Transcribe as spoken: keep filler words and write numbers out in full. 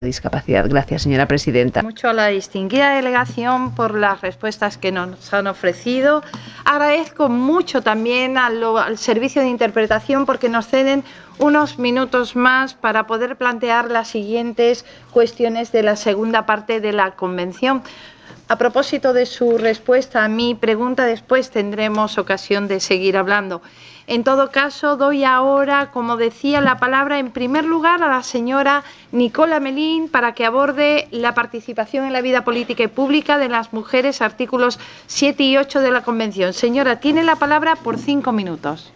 Discapacidad. Gracias, señora presidenta. Mucho a la distinguida delegación por las respuestas que nos han ofrecido. Agradezco mucho también a lo, al servicio de interpretación porque nos ceden unos minutos más para poder plantear las siguientes cuestiones de la segunda parte de la convención. A propósito de su respuesta a mi pregunta, después tendremos ocasión de seguir hablando. En todo caso, doy ahora, como decía, la palabra en primer lugar a la señora Nicola Melín para que aborde la participación en la vida política y pública de las mujeres, artículos siete y ocho de la Convención. Señora, tiene la palabra por cinco minutos.